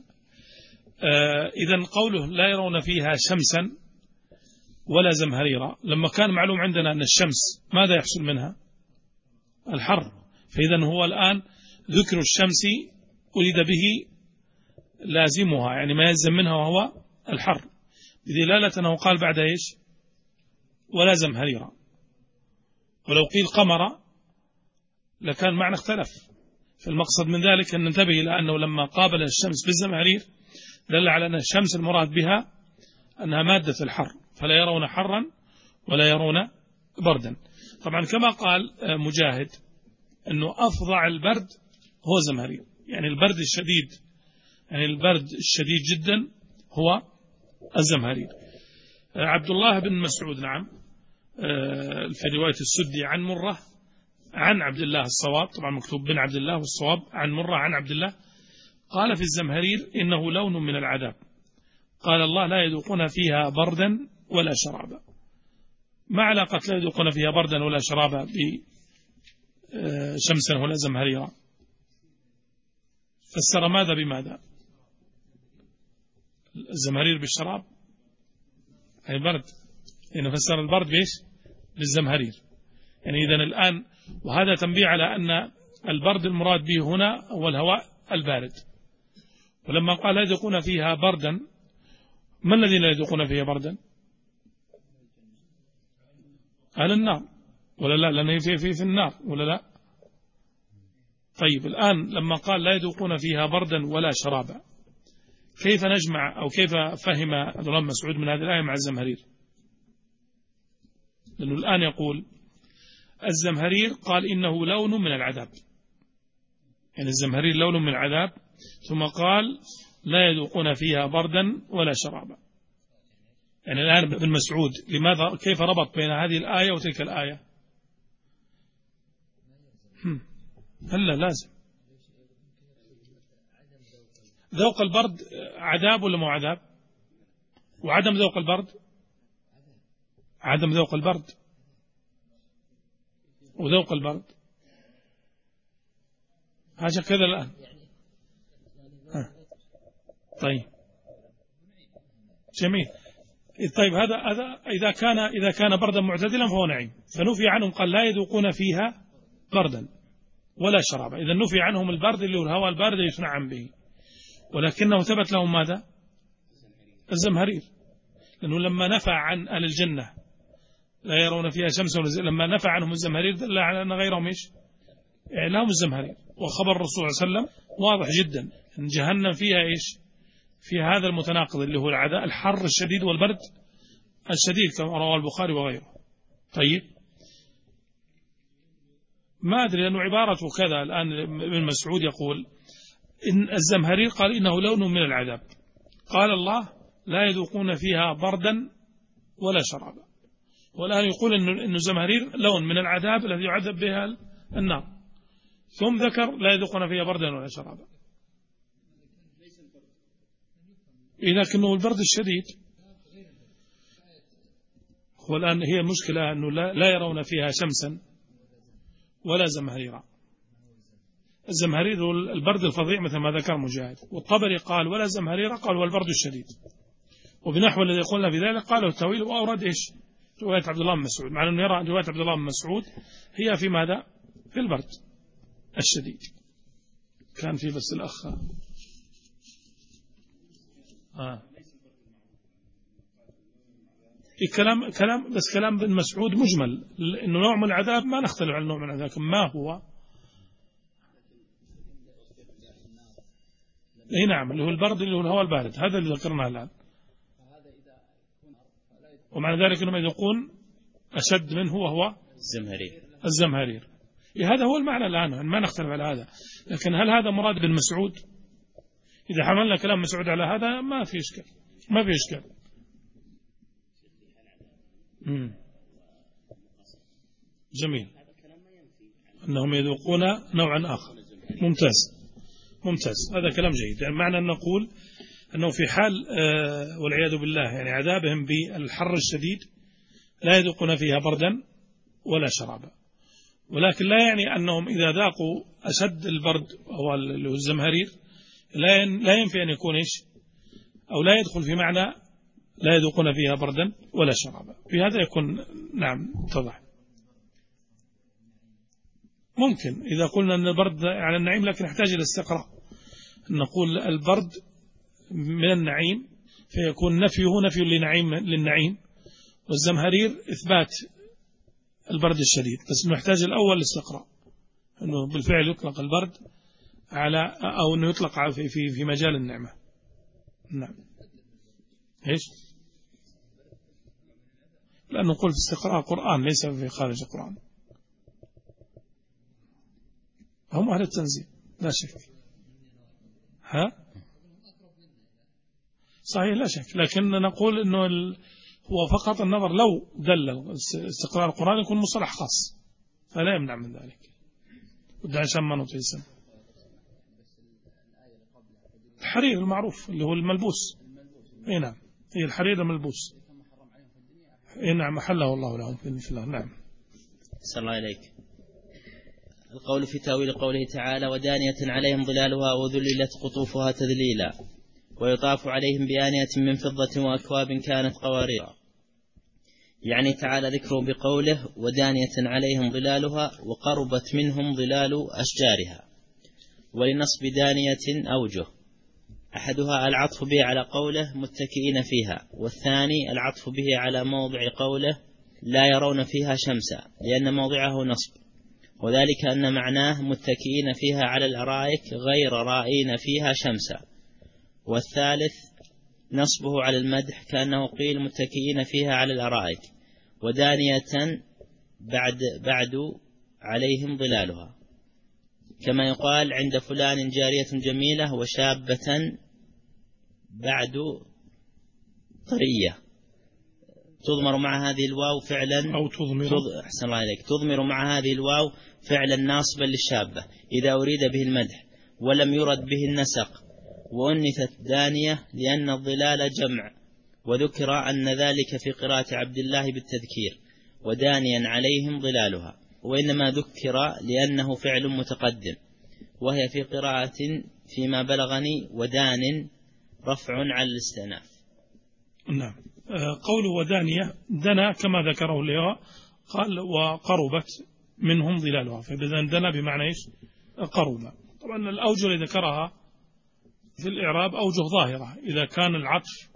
[SPEAKER 2] آه إذن قوله لا يرون فيها شمسا ولا زمهريرا، لما كان معلوم عندنا أن الشمس ماذا يحصل منها؟ الحر، فإذا هو الآن ذكر الشمس أريد به لازمها، يعني ما يلزم منها وهو الحر، بدلالة أنه قال بعد إيش ولا زمهريرا. ولو قيل قمر لكان معنى اختلف، فالمقصد من ذلك أن ننتبه إلى أنه لما قابل الشمس بالزمهرير دل على أن الشمس المراد بها أنها مادة الحر، فلا يرون حرا ولا يرون بردا. طبعا كما قال مجاهد أنه أفظع البرد هو زمهرير، يعني البرد الشديد، يعني البرد الشديد جدا هو الزمهرير. عبد الله بن مسعود نعم في رواية السدي عن مرة عن عبد الله الصواب، طبعا مكتوب بن عبد الله والصواب عن مرة عن عبد الله، قال في الزمهرير إنه لون من العذاب، قال الله لا يذوقون فيها بردا ولا شرابا. ما علاقة لا يذوقون فيها بردا ولا شرابا بشمسا ولا زمهريرا؟ فسر ماذا بماذا؟ الزمهرير بالشراب أي برد، يعني فسر البرد بإيش؟ بالزمهرير. يعني إذن الآن، وهذا تنبيه على أن البرد المراد به هنا هو الهواء البارد. ولما قال لا يذوقون فيها بردا، ما الذين لا يذوقون فيها بردا؟ أهل النار ولا لا؟ لأنه في, في, في النار ولا لا؟ طيب الآن لما قال لا يذوقون فيها بردا ولا شرابا، كيف نجمع أو كيف فهم عبد الله بن مسعود من هذه الآية مع الزمهرير؟ لأنه الآن يقول الزمهرير قال إنه لون من العذاب، يعني الزمهرير لون من العذاب، ثم قال لا يذوقون فيها بردا ولا شرابا. يعني الآن ابن مسعود لماذا كيف ربط بين هذه الآية وتلك الآية؟ هلا لازم ذوق البرد عذاب ولا مو عذاب؟ وعدم ذوق البرد عدم ذوق البرد وذوق البرد هذا كذا الآن. ها. طيب جميل. طيب هذا هذا إذا كان إذا كان بردا معتدلا فهو نعيم، فنفي عنهم قال لا يذوقون فيها بردا ولا شرابا. إذا نفي عنهم البرد اللي هو الهواء البارد يتنعم به، ولكنه ثبت لهم ماذا؟ الزمهرير. لأنه لما نفى عن أهل الجنة لا يرون فيها شمس، لما نفى عنهم الزمهرير دل على أن غيرهم إيش؟ لهم الزمهرير. وخبر الرسول صلى الله عليه وسلم واضح جدا أن جهنم فيها إيش؟ في هذا المتناقض اللي هو العذاب الحر الشديد والبرد الشديد كما رواه البخاري وغيره. طيب ما أدري لأنه عبارته كذا الآن. ابن مسعود يقول إن الزمهرير قال إنه لون من العذاب، قال الله لا يذوقون فيها بردا ولا شرابا، والآن يقول إنه الزمهرير لون من العذاب الذي يعذب بها النار، ثم ذكر لا يذوقون فيها بردا ولا شرابا. لكنه البرد الشديد هو الآن هي المشكلة أنه لا, لا يرون فيها شمسا ولا زمهريرا. الزمهرير البرد الفظيع مثل ما ذكر مجاهد، والطبري قال ولا زمهريرا قال والبرد الشديد، وبنحو الذي قلنا في ذلك قاله التأويل وأورد إيش؟ رواية عبد الله بن مسعود، مع أنه يرى رواية عبد الله بن مسعود هي في ماذا؟ في البرد الشديد. كان في بس الأخ آه. كلام كلام بس كلام ابن مسعود مجمل، إنه نوع من العذاب ما نختلف عن نوع من العذاب، ما هو اي نعم اللي هو البرد اللي هو الهواء البارد، هذا اللي ذكرناه الآن. ومع ذلك انهم يذوقون أشد منه وهو
[SPEAKER 1] الزمهرير
[SPEAKER 2] الزمهرير. إيه هذا هو المعنى الآن، ما نختلف على هذا. لكن هل هذا مراد بن مسعود؟ إذا حملنا كلام مسعود على هذا ما في إشكال، ما في إشكال. مم. جميل. أنهم يذوقون نوعا آخر. ممتاز ممتاز، هذا كلام جيد. يعني معنى أن نقول أنه في حال آه والعياذ بالله يعني عذابهم بالحر الشديد لا يذوقون فيها بردا ولا شرابا، ولكن لا يعني أنهم إذا ذاقوا أشد البرد أو الزمهرير لا ينفي أن يكون إيش، أو لا يدخل في معنى لا يذوقون فيها بردا ولا شرابا. في هذا يكون نعم اتضح. ممكن إذا قلنا أن البرد على النعيم لكن يحتاج إلى استقراء، نقول البرد من النعيم فيكون نفيه نفي للنعيم للنعيم، والزمهرير إثبات البرد الشديد، بس نحتاج الأول الاستقراء أنه بالفعل يطلق البرد على أو أنه يطلق في في في مجال النعمة. نعم إيش؟ لأنه نقول في استقراء القرآن ليس في خارج القرآن، هم أهل التنزيل لا شك. ها صحيح لا شك، لكن نقول أنه ال... هو فقط النظر لو دل استقراء القرآن يكون مصطلح خاص فلا يمنع من ذلك. ودع عشان ما نطيع السنة الحرير المعروف اللي هو الملبوس. اي نعم هي الحرير الملبوس. اي نعم محله الله لهم في الله. نعم
[SPEAKER 1] صلى الله عليك. القول في تأويل قوله تعالى ودانية عليهم ظلالها وذللت قطوفها تذليلا. ويطاف عليهم بآنية من فضة وأكواب كانت قوارير. يعني تعالى ذكره بقوله ودانية عليهم ظلالها وقربت منهم ظلال أشجارها. ولنصب دانية أوجه: أحدها العطف به على قوله متكئين فيها، والثاني العطف به على موضع قوله لا يرون فيها شمسا، لأن موضعه نصب، وذلك أن معناه متكئين فيها على الأرائك غير رائين فيها شمسا. والثالث نصبه على المدح، كأنه قيل متكئين فيها على الأرائك، ودانية بعد, بعد عليهم ظلالها، كما يقال عند فلان جارية جميلة وشابة بعد طرية، تضمر مع هذه الواو فعلا
[SPEAKER 2] أو تضمر
[SPEAKER 1] أحسن الله إليك تضمر مع هذه الواو فعلا ناصبا للشابة إذا أريد به المدح ولم يرد به النسق. وأنثت دانية لأن الظلال جمع، وذكر أن ذلك في قراءة عبد الله بالتذكير ودانيا عليهم ظلالها، وإنما ذكر لأنه فعل متقدم، وهي في قراءة فيما بلغني ودان رفع على الاستئناف.
[SPEAKER 2] نعم. قول ودانية دنا كما ذكره اللواء قال وقربت منهم ظلالها، فإذا دنا بمعنى إيش؟ قرب. طبعا الأوجه اللي ذكرها في الإعراب أوجه ظاهرة، إذا كان العطف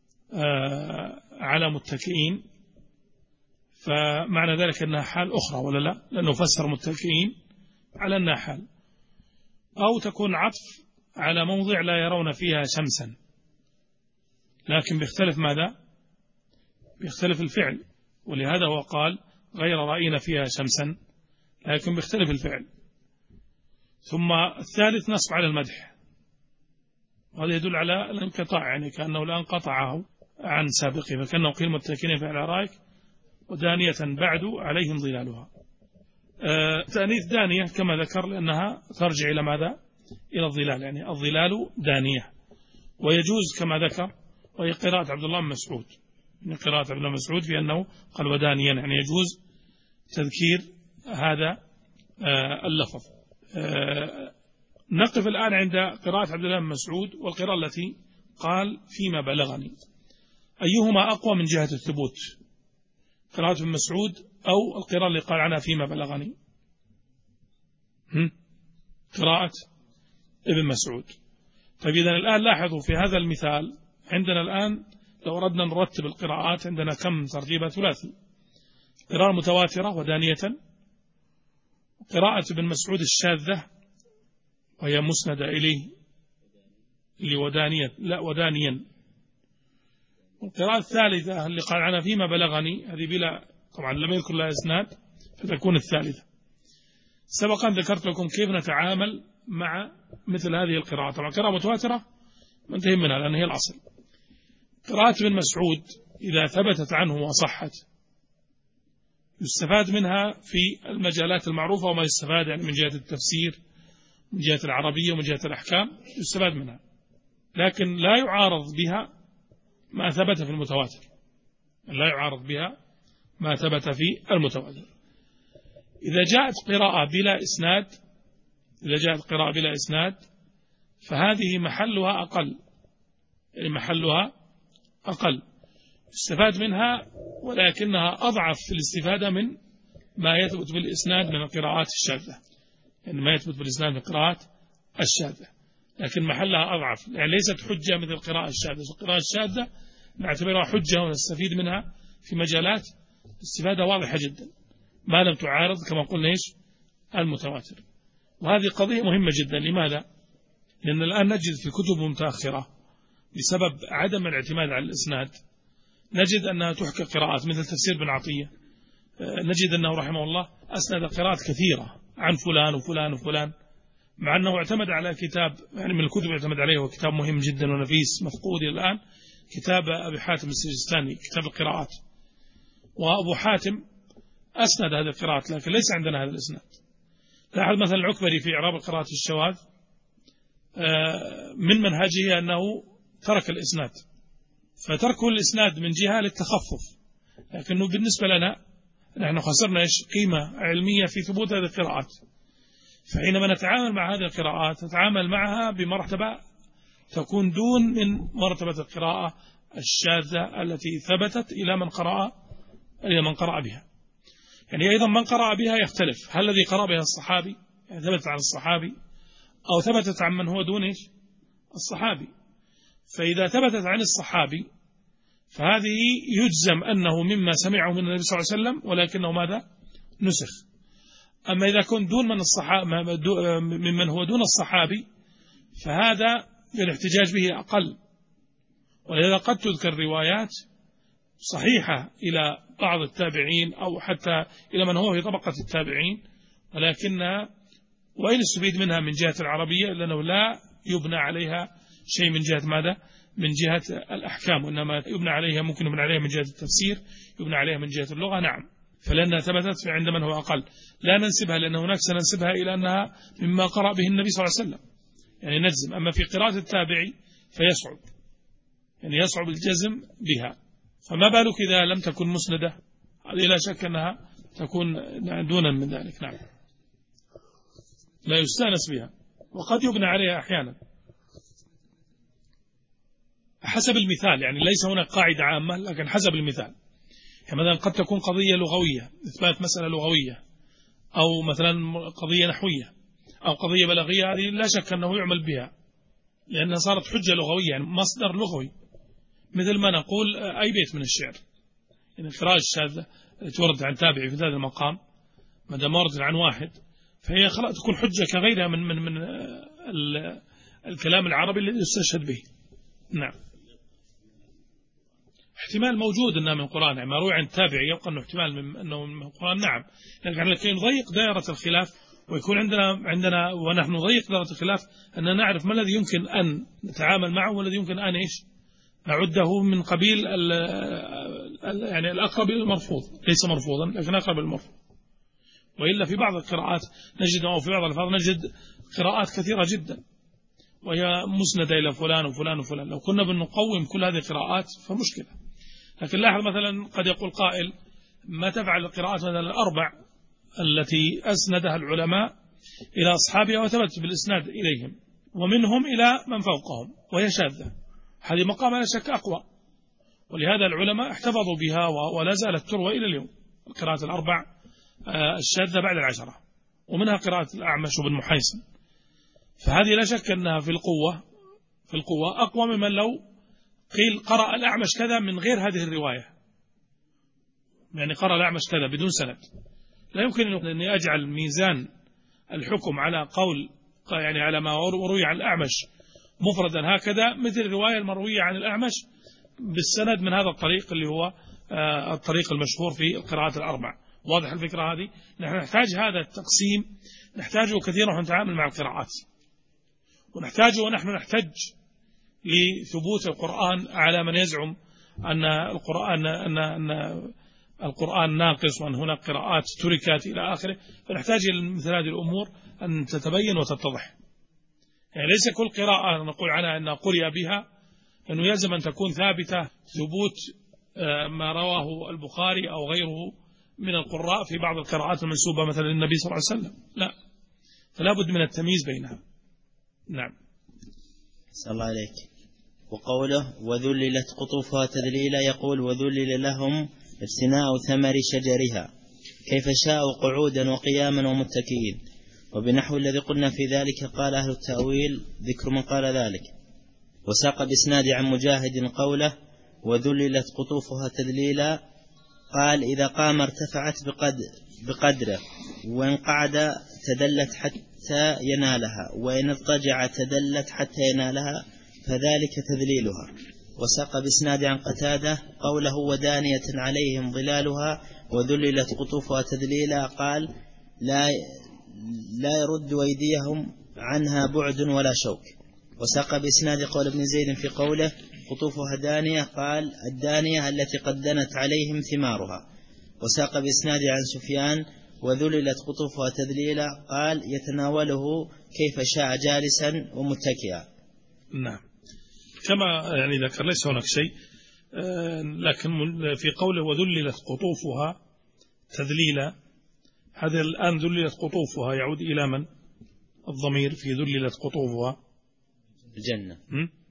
[SPEAKER 2] على متكئين فمعنى ذلك أنها حال أخرى ولا لا، لأنه فسر متكئين على أنها حال، أو تكون عطف على موضع لا يرون فيها شمسا، لكن بيختلف ماذا؟ بيختلف الفعل، ولهذا هو قال غير رأينا فيها شمسا، لكن بيختلف الفعل. ثم الثالث نصب على المدح، وهذا يدل على الانقطاع، يعني كأنه لا انقطعه عن سابقه، فكأنه قيل متكئين في الأرائك ودانية بعد عليهم ظلالها. آه تأنيث دانية كما ذكر لأنها ترجع إلى ماذا؟ إلى الظلال، يعني الظلال دانية. ويجوز كما ذكر، وهي قراءة عبد الله بن مسعود، من قراءة عبد الله بن مسعود في أنه قال ودانيا، يعني يجوز تذكير هذا آه اللفظ. آه نقف الآن عند قراءة عبد الله بن مسعود والقراءة التي قال فيما بلغني، أيهما أقوى من جهة الثبوت؟ قراءة ابن مسعود أو القراءة اللي قال عنها فيما بلغني؟ قراءة ابن مسعود. طيب إذن الآن لاحظوا في هذا المثال عندنا الآن لو أردنا نرتب القراءات عندنا كم ترتيبة؟ ثلاثي: قراءة متواترة ودانية، قراءة ابن مسعود الشاذة وهي مسندة إليه اللي ودانية لا ودانيا، والقراءة الثالثة اللي قال عنها فيما بلغني، هذه بلا طبعا لم يذكر لها إسناد فتكون الثالثة. سبقا ذكرت لكم كيف نتعامل مع مثل هذه القراءة. طبعا قراءة متواترة ما انتهي منها لأن هي الأصل. قراءة ابن مسعود إذا ثبتت عنه وصحت يستفاد منها في المجالات المعروفة، وما يستفاد يعني من جهة التفسير، من جهة العربية، ومن جهة الأحكام يستفاد منها، لكن لا يعارض بها ما ثبت في المتواتر، لا يعارض بها ما ثبت في المتواتر. إذا جاءت قراءة بلا إسناد إذا جاءت قراءة بلا إسناد فهذه محلها أقل، يعني محلها أقل يستفاد منها، ولكنها أضعف في الاستفادة من ما يثبت بالإسناد من القراءات الشاذة، يعني ما يثبت بالإسناد من القراءات الشاذة، لكن محلها أضعف، يعني ليست حجة مثل القراءة الشاذة. القراءة الشاذة نعتبرها حجة ونستفيد منها في مجالات استفادة واضحة جدا ما لم تعارض كما قلنا إيش المتواتر. وهذه قضية مهمة جدا. لماذا؟ لأن الآن نجد في كتب متأخرة بسبب عدم الاعتماد على الإسناد نجد أنها تحكى قراءات مثل تفسير بن عطية، نجد أنه رحمه الله أسند قراءات كثيرة عن فلان وفلان وفلان، مع أنه اعتمد على كتاب يعني من الكتب اعتمد عليه وكتاب مهم جدا ونفيس مفقود الآن، كتاب أبي حاتم السجستاني كتاب القراءات. وأبو حاتم أسند هذه القراءات لكن ليس عندنا هذا الإسناد. لاحظ مثلا العكبري في إعراب قراءة الشواذ من منهجه أنه ترك الإسناد، فتركه الإسناد من جهة للتخفف، لكنه بالنسبة لنا نحن خسرنا إيش قيمة علمية في ثبوت هذه القراءات. فحينما نتعامل مع هذه القراءات نتعامل معها بمرتبة تكون دون من مرتبة القراءة الشاذة التي ثبتت إلى من قرأ إلى من قرأ بها. يعني أيضا من قرأ بها يختلف، هل الذي قرأ بها الصحابي يعني ثبتت عن الصحابي أو ثبتت عن من هو دون إيش الصحابي. فإذا ثبتت عن الصحابي فهذه يجزم أنه مما سمعه من النبي صلى الله عليه وسلم، ولكنه ماذا نسخ. أما إذا كنت دون من الصحابي ممن هو دون الصحابي فهذا الاحتجاج به أقل، ولذا قد تذكر روايات صحيحة إلى بعض التابعين أو حتى إلى من هو في طبقة التابعين، ولكنها وإن استفيد منها من جهة العربية لأنه لا يبنى عليها شيء من جهة ماذا؟ من جهة الأحكام، وإنما يبنى عليها ممكن يبنى عليها من جهة التفسير، يبنى عليها من جهة اللغة. نعم، فلأنها ثبتت عند من هو أقل لا ننسبها، لأن هناك سننسبها إلى أنها مما قرأ به النبي صلى الله عليه وسلم، يعني نجزم. أما في قراءة التابعي فيصعب، يعني يصعب الجزم بها، فما بالك إذا لم تكن مسندة، هذه لا شك أنها تكون دون من ذلك. نعم، لا يستانس بها، وقد يبنى عليها أحيانا حسب المثال، يعني ليس هناك قاعدة عامة لكن حسب المثال. يعني مثلا قد تكون قضية لغوية، إثبات مسألة لغوية، أو مثلا قضية نحوية أو قضية بلاغية، هذه لا شك أنه يعمل بها لأنها صارت حجة لغوية، يعني مصدر لغوي، مثل ما نقول أي بيت من الشعر، يعني القراءة الشاذة تورد عن تابعي في هذا المقام ما دام وردت عن واحد فهي خلاص تكون حجة كغيرها من من من الكلام العربي الذي يستشهد به. نعم، احتمال موجود أنه من القرآن، يعني ما روي عن التابعي يبقى أنه احتمال من أنه من القرآن. نعم، يعني لكن نضيق دائرة الخلاف ويكون عندنا عندنا ونحن نضيق دائرة الخلاف أن نعرف ما الذي يمكن أن نتعامل معه والذي يمكن أن إيش نعده من قبيل ال ال يعني الأقرب إلى المرفوض، ليس مرفوضا لكن أقرب إلى المرفوض. وإلا في بعض القراءات نجد أو في بعض الألفاظ نجد قراءات كثيرة جدا وهي مسندة إلى فلان وفلان وفلان، لو كنا بنقوم كل هذه القراءات فمشكلة. لكن لاحظ مثلا قد يقول قائل ما تفعل القراءات مثلا الأربع التي أسندها العلماء إلى أصحابها وثبت بالإسناد إليهم ومنهم إلى من فوقهم وهي شاذة، هذه مقام لا شك أقوى، ولهذا العلماء احتفظوا بها ولا زالت تروى إلى اليوم. القراءات الأربع الشاذة بعد العشرة، ومنها قراءة الأعمش وابن محيصن، فهذه لا شك أنها في القوة في القوة أقوى ممن لو قيل قرأ الأعمش كذا من غير هذه الرواية، يعني قرأ الأعمش كذا بدون سند. لا يمكن أن أجعل ميزان الحكم على قول يعني على ما روي عن الأعمش مفردا هكذا مثل الرواية المروية عن الأعمش بالسند من هذا الطريق اللي هو الطريق المشهور في القراءات الأربع. واضح الفكرة هذه؟ نحن نحتاج هذا التقسيم، نحتاجه كثيرا ونتعامل مع القراءات، ونحتاجه ونحن نحتج لثبوت القرآن على من يزعم أن القرآن أن أن القرآن ناقص وأن هناك قراءات تركت إلى آخره. فنحتاج إلى مثل هذه الأمور أن تتبين وتتضح، يعني ليس كل قراءة نقول عنها أنها قرئ بها، أنه يلزم أن تكون ثابتة ثبوت ما رواه البخاري أو غيره من القراء في بعض القراءات المنسوبة مثلا للنبي صلى الله عليه وسلم، لا، فلا بد من التمييز بينها. نعم،
[SPEAKER 1] صلى الله عليك. وقوله وذللت قطوفها تذليلا، يقول وذلل لهم ابتناء ثمر شجرها كيف شاءوا قعودا وقياما ومتكئين، وبنحو الذي قلنا في ذلك قال أهل التأويل ذكر من قال ذلك. وساق بإسناد عن مجاهد قوله وذللت قطوفها تذليلا، قال إذا قام ارتفعت بقدر بقدره، وإن قعد تدلت حتى ينالها، وإن اضطجع تدلت حتى ينالها، فذلك تذليلها. وساق بإسناد عن قتادة قوله ودانية عليهم ظلالها وذللت قطوفها تذليلا، قال لا لا يرد أيديهم عنها بعد ولا شوك. وساق بإسناد قول ابن زيد في قوله قطوفها دانية، قال الدانية التي قد دنت عليهم ثمارها. وساق بإسناد عن سفيان وذللت قطوفها تذليلا، قال يتناوله كيف شاء جالسا ومتكئا.
[SPEAKER 2] نعم، كما يعني ذكر ليس هناك شيء، لكن في قوله وذللت قطوفها تذليلا، هذا الآن ذللت قطوفها يعود إلى من؟ الضمير في ذللت قطوفها
[SPEAKER 1] الجنة.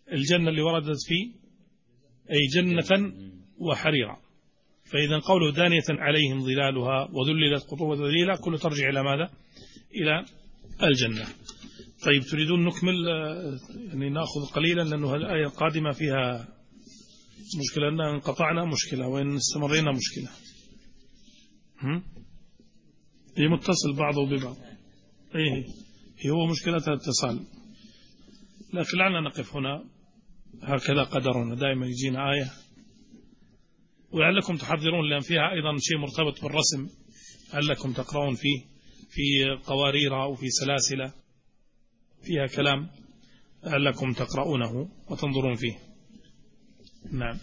[SPEAKER 2] الجنة اللي وردت فيه أي جنة وحريرا. فإذا قوله دانية عليهم ظلالها وذللت قطوبة ذليلا كله ترجع إلى ماذا؟ إلى الجنة. طيب تريدون نكمل يعني نأخذ قليلا لأنه الآية القادمة فيها مشكلة، أن انقطعنا مشكلة وإن استمرينا مشكلة. هي متصل بعضه ببعض. إيه هو مشكلة الاتصال، لكن لعلنا نقف هنا، هكذا قدرنا، دائما يجينا آية ولعلكم تحضرون لأن فيها أيضا شيء مرتبط بالرسم، لعلكم تقرؤون فيه في قوارير أو في سلاسل فيها كلام، لعلكم تقرؤونه وتنظرون فيه. نعم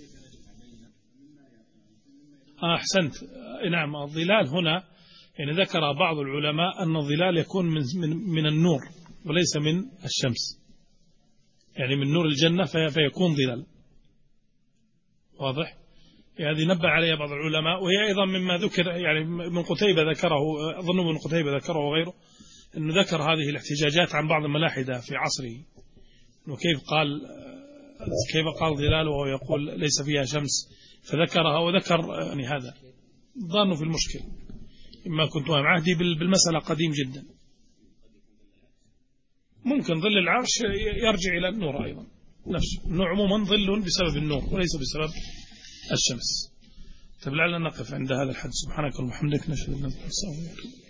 [SPEAKER 2] آه أحسنت. نعم الظلال هنا يعني ذكر بعض العلماء أن الظلال يكون من, من, من النور وليس من الشمس، يعني من نور الجنة في فيكون ظلال. واضح؟ هذه نبه عليها بعض العلماء، وهي أيضا مما ذكر يعني من قتيبة ذكره، أظن من قتيبة ذكره وغيره، أنه ذكر هذه الاحتجاجات عن بعض الملاحدة في عصره، وكيف قال كيف قال ظلال وهو يقول ليس فيها شمس، فذكرها وذكر يعني هذا ظنوا في المشكل، إما كنت وهم عهدي بالمسألة قديم جدا. ممكن ظل العرش يرجع إلى النور أيضا نفسه، النور عموما ظل بسبب النور وليس بسبب الشمس. طيب لعلنا نقف عند هذا الحد. سبحانك اللهم وبحمدك نشهد أن لا إله إلا أنت نستغفرك.